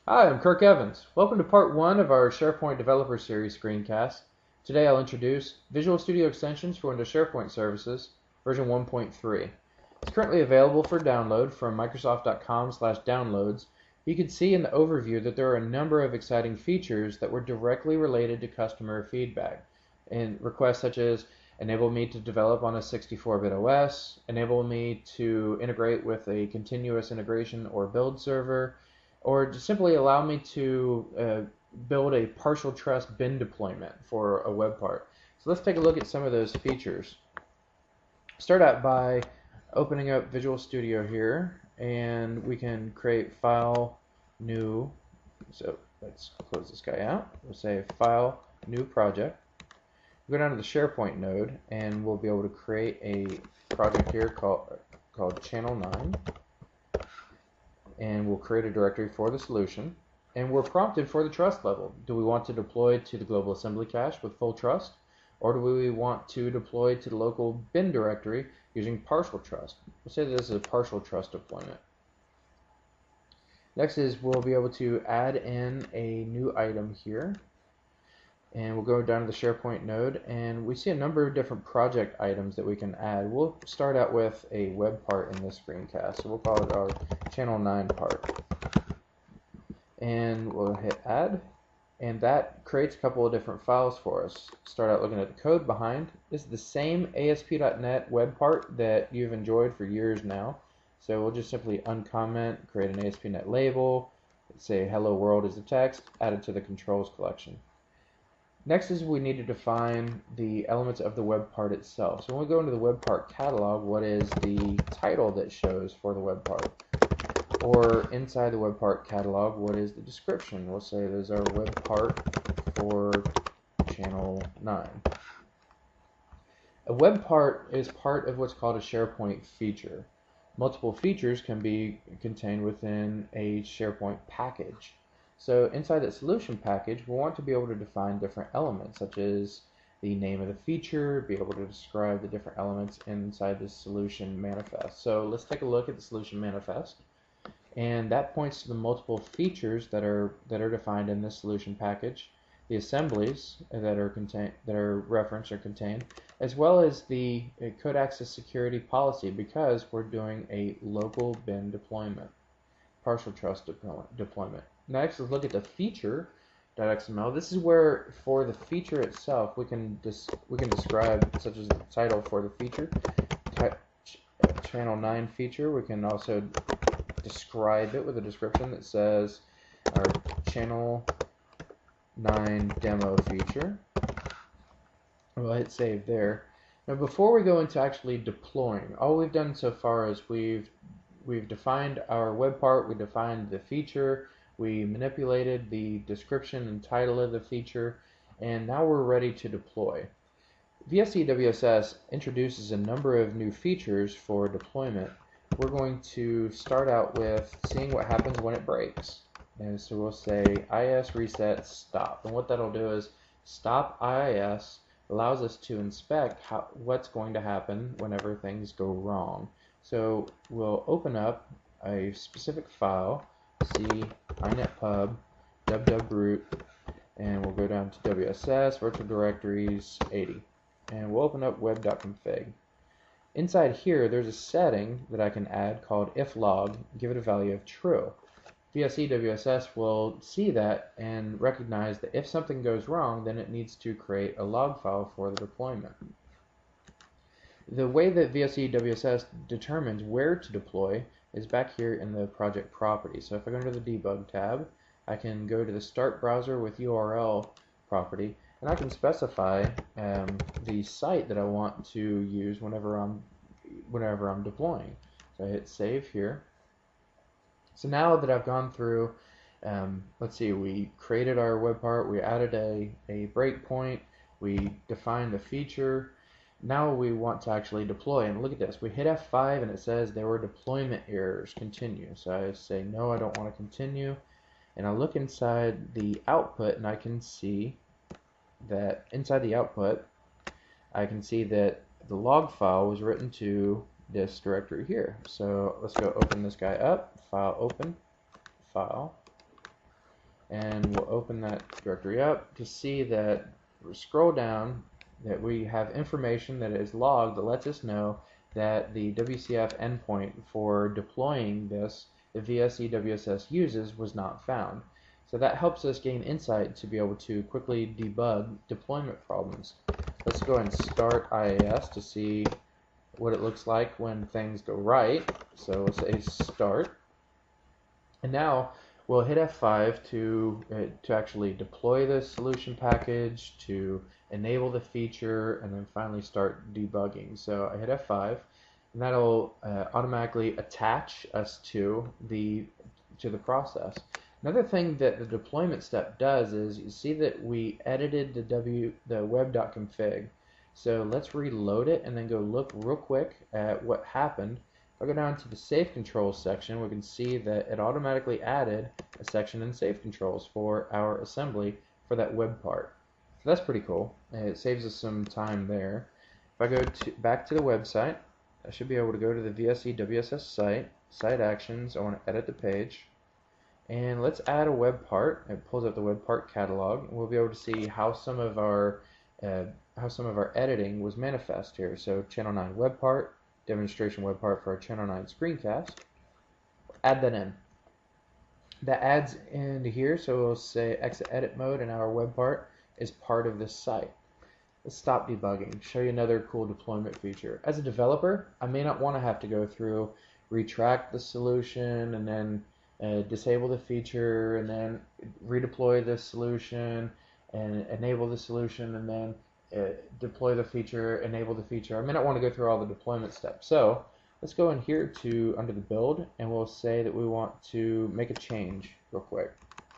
Hi, I'm Kirk Evans. Welcome to part one of our SharePoint Developer Series screencast. Today I'll introduce Visual Studio Extensions for Windows SharePoint Services, version 1.3. It's currently available for download from Microsoft.com/downloads. You can see in the overview that there are a number of exciting features that were directly related to customer feedback, and requests such as enable me to develop on a 64-bit OS, enable me to integrate with a continuous integration or build server, or just simply allow me to build a partial trust bin deployment for a web part. So let's take a look at some of those features. Start out by opening up Visual Studio here, and we can create file, new. So let's close this guy out. We'll say file, new project. Go down to the SharePoint node, and we'll be able to create a project here called Channel 9. And we'll create a directory for the solution. And we're prompted for the trust level. Do we want to deploy to the global assembly cache with full trust? Or do we want to deploy to the local bin directory using partial trust? We'll say this is a partial trust deployment. Next is we'll be able to add in a new item here. And we'll go down to the SharePoint node, and we see a number of different project items that we can add. We'll start out with a web part in this screencast, so we'll call it our Channel 9 part. And we'll hit add, and that creates a couple of different files for us. Start out looking at the code behind. This is the same ASP.NET web part that you've enjoyed for years now. So we'll just simply uncomment, create an ASP.NET label, say hello world is the text, add it to the controls collection. Next is we need to define the elements of the web part itself. So when we go into the web part catalog, what is the title that shows for the web part? Or inside the web part catalog, what is the description? We'll say there's our web part for channel 9. A web part is part of what's called a SharePoint feature. Multiple features can be contained within a SharePoint package. So inside that solution package, we'll want to be able to define different elements, such as the name of the feature, be able to describe the different elements inside the solution manifest. So let's take a look at the solution manifest. And that points to the multiple features that are defined in this solution package, the assemblies that are referenced or contained, as well as the code access security policy, because we're doing a local bin deployment, partial trust deployment. Next, let's look at the feature.xml. This is where, for the feature itself, we can describe, such as the title for the feature, channel 9 feature. We can also describe it with a description that says our channel 9 demo feature. We'll hit save there. Now, before we go into actually deploying, all we've done so far is we've defined our web part, we defined the feature, we manipulated the description and title of the feature, and now we're ready to deploy. VSE WSS introduces a number of new features for deployment. We're going to start out with seeing what happens when it breaks. And so we'll say IIS reset stop. And what that'll do is stop IIS allows us to inspect what's going to happen whenever things go wrong. So we'll open up a specific file, C inetpub www.root, and we'll go down to WSS, virtual directories 80. And we'll open up web.config. Inside here, there's a setting that I can add called iflog, give it a value of true. VSE WSS will see that and recognize that if something goes wrong, then it needs to create a log file for the deployment. The way that VSE WSS determines where to deploy is back here in the project property. So if I go into the debug tab, I can go to the start browser with URL property, and I can specify the site that I want to use whenever I'm deploying. So I hit save here. So now that I've gone through, let's see, we created our web part, we added a breakpoint, we defined the feature. Now we want to actually deploy, and look at this. We hit F5 and it says there were deployment errors, continue. So I say no, I don't want to continue. And I look inside the output and I can see that inside the output, I can see that the log file was written to this directory here. So let's go open this guy up, file open, file, and we'll open that directory up to see that, scroll down, that we have information that is logged that lets us know that the WCF endpoint for deploying this the VSE WSS uses was not found. So that helps us gain insight to be able to quickly debug deployment problems. Let's go ahead and start IIS to see what it looks like when things go right. So we'll say start. And now we'll hit F5 to actually deploy the solution package, to enable the feature, and then finally start debugging. So I hit F5, and that'll automatically attach us to the process. Another thing that the deployment step does is you see that we edited the web.config. So let's reload it and then go look real quick at what happened. If I go down to the safe controls section, we can see that it automatically added a section in safe controls for our assembly for that web part. So that's pretty cool. It saves us some time there. If I go back to the website, I should be able to go to the VSE WSS site actions. I want to edit the page. And let's add a web part. It pulls up the web part catalog. We'll be able to see how some of our editing was manifest here. So channel 9 web part, demonstration web part for our channel 9 screencast. Add that in. That adds into here, so we'll say exit edit mode, and our web part is part of this site. Let's stop debugging. Show you another cool deployment feature. As a developer, I may not want to have to go through, retract the solution, and then disable the feature, and then redeploy the solution, and enable the solution, and then deploy the feature, enable the feature. I may not want to go through all the deployment steps. So let's go in here to under the build, and we'll say that we want to make a change real quick.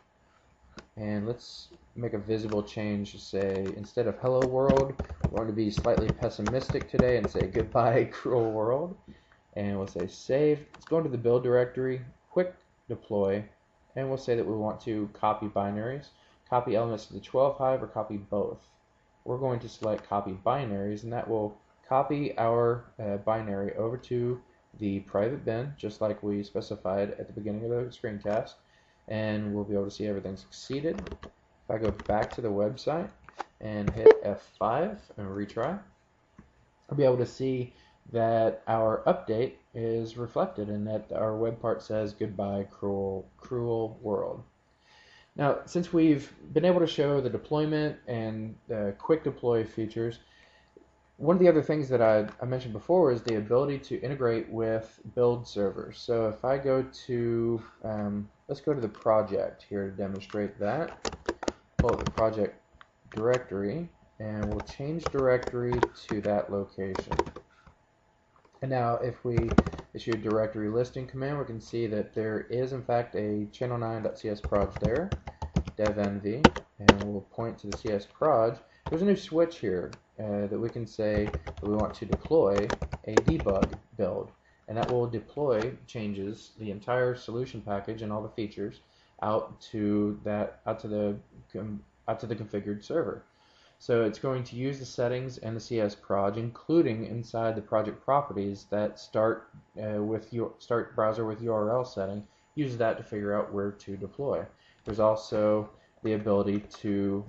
And let's make a visible change to say, instead of hello world, we're going to be slightly pessimistic today and say goodbye cruel world. And we'll say save. Let's go into the build directory, quick deploy, and we'll say that we want to copy binaries, copy elements to the 12 hive, or copy both. We're going to select copy binaries, and that will copy our binary over to the private bin, just like we specified at the beginning of the screencast, and we'll be able to see everything succeeded. If I go back to the website and hit F5 and retry, I'll be able to see that our update is reflected and that our web part says goodbye cruel world. Now, since we've been able to show the deployment and quick deploy features, one of the other things that I mentioned before is the ability to integrate with build servers. So if I go to, let's go to the project here to demonstrate that. Pull up the project directory, and we'll change directory to that location. And now if we issue a directory listing command, we can see that there is in fact a channel9.cs proj there, dev-env, and we'll point to the cs proj. There's a new switch here that we can say that we want to deploy a debug build, and that will deploy changes, the entire solution package and all the features out to the configured server. So it's going to use the settings and the CS proj, including inside the project properties that start browser with URL setting. Use that to figure out where to deploy. There's also the ability to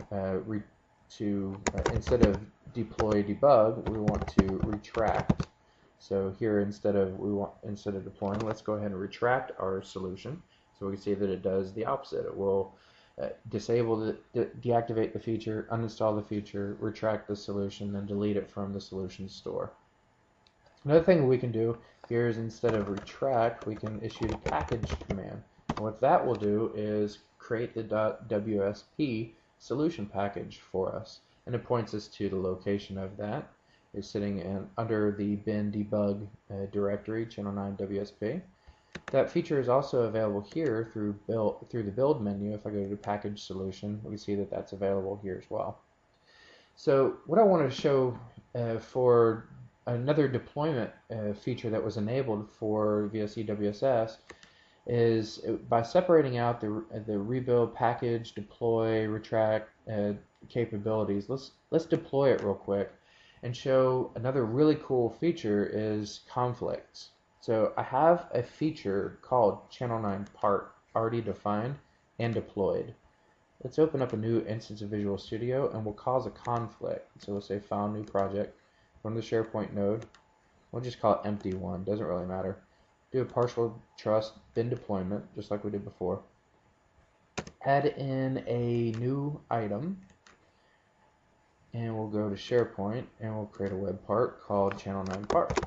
instead of deploy debug, we want to retract. So here instead of deploying, let's go ahead and retract our solution. So we can see that it does the opposite. It will disable deactivate the feature, uninstall the feature, retract the solution, then delete it from the solution store. Another thing we can do here is instead of retract, we can issue the package command. And what that will do is create the .wsp solution package for us, and it points us to the location of that. It's sitting under the bin debug directory, channel 9 WSP. That feature is also available here through the build menu. If I go to package solution, we see that that's available here as well. So what I want to show for another deployment feature that was enabled for VSE WSS is by separating out the rebuild, package, deploy, retract capabilities. Let's deploy it real quick and show another really cool feature is conflicts. So I have a feature called channel 9 part already defined and deployed. let's open up a new instance of Visual Studio, and we'll cause a conflict. So we'll say File, New Project, go to the SharePoint node. We'll just call it empty1, doesn't really matter. Do a partial trust bin deployment, just like we did before. Add in a new item, and we'll go to SharePoint, and we'll create a web part called Channel 9 Part.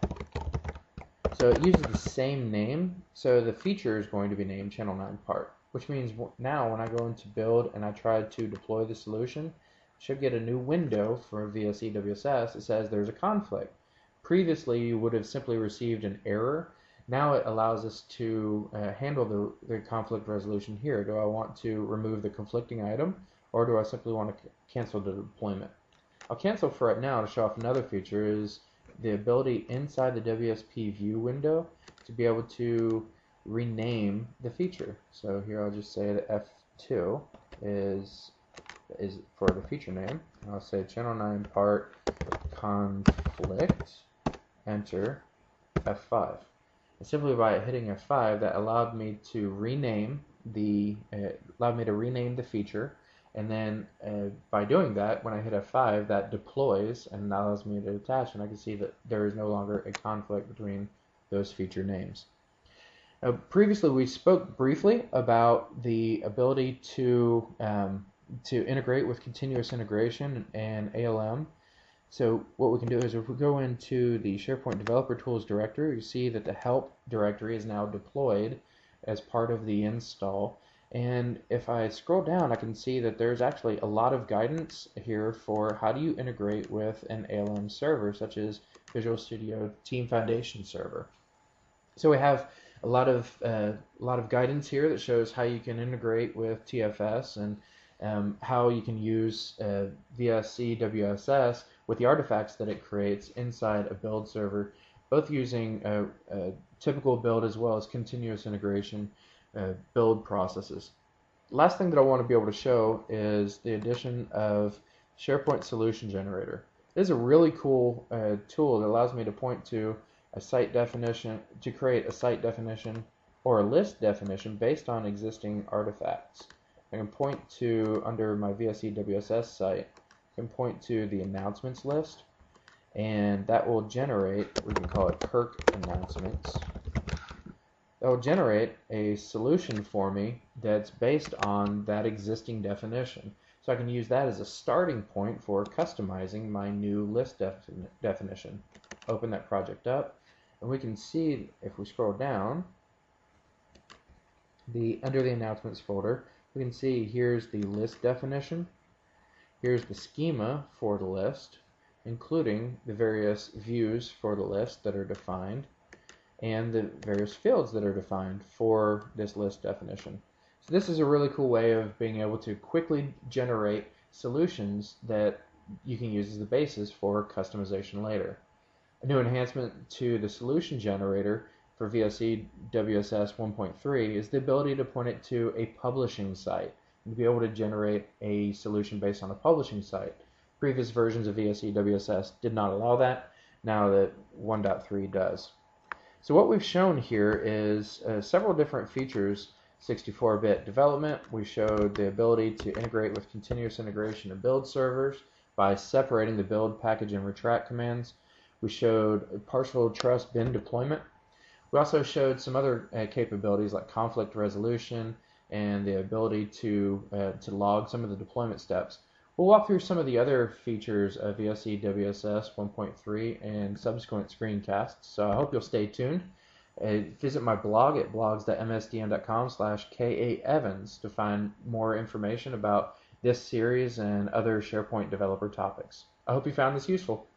So it uses the same name, so the feature is going to be named Channel 9 Part, which means now when I go into build and I try to deploy the solution, I should get a new window for VSE WSS that says there's a conflict. Previously, you would have simply received an error. Now it allows us to handle the conflict resolution here. Do I want to remove the conflicting item, or do I simply want to cancel the deployment? I'll cancel for right now to show off another feature is the ability inside the WSP view window to be able to rename the feature. So here I'll just say that F2 is for the feature name. I'll say Channel 9 Part Conflict, enter F5. And simply by hitting F5, that allowed me to rename the feature. And then by doing that, when I hit F5, that deploys and allows me to attach, and I can see that there is no longer a conflict between those feature names. Now, previously, we spoke briefly about the ability to integrate with continuous integration and ALM. So what we can do is if we go into the SharePoint Developer Tools directory, you see that the help directory is now deployed as part of the install. And if I scroll down, I can see that there's actually a lot of guidance here for how do you integrate with an ALM server, such as Visual Studio Team Foundation Server. So we have a lot of guidance here that shows how you can integrate with TFS and how you can use VSE WSS with the artifacts that it creates inside a build server, both using a typical build as well as continuous integration build processes. Last thing that I want to be able to show is the addition of SharePoint Solution Generator. This is a really cool tool that allows me to point to a site definition, to create a site definition or a list definition based on existing artifacts. I can point to, under my VSE WSS site, I can point to the announcements list, and that will generate, we can call it Kirk announcements. That will generate a solution for me that's based on that existing definition. So I can use that as a starting point for customizing my new list definition. Open that project up, and we can see, if we scroll down, under the announcements folder, we can see here's the list definition, here's the schema for the list, including the various views for the list that are defined, and the various fields that are defined for this list definition. So this is a really cool way of being able to quickly generate solutions that you can use as the basis for customization later. A new enhancement to the solution generator for VSE WSS 1.3 is the ability to point it to a publishing site and to be able to generate a solution based on a publishing site. Previous versions of VSE WSS did not allow that. Now that 1.3 does. So what we've shown here is several different features. 64-bit development. We showed the ability to integrate with continuous integration of build servers by separating the build, package, and retract commands. We showed partial trust bin deployment. We also showed some other capabilities like conflict resolution and the ability to log some of the deployment steps. We'll walk through some of the other features of VSE WSS 1.3 and subsequent screencasts, so I hope you'll stay tuned. Visit my blog at blogs.msdn.com/kaevans to find more information about this series and other SharePoint developer topics. I hope you found this useful.